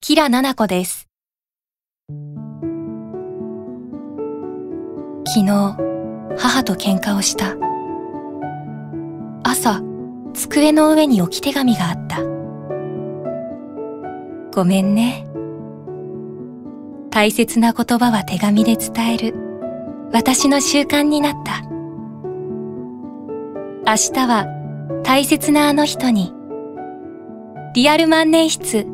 キラナナコです。昨日、母と喧嘩をした。朝、机の上に置き手紙があった。ごめんね。大切な言葉は手紙で伝える。私の習慣になった。明日は大切なあの人に。リアル万年筆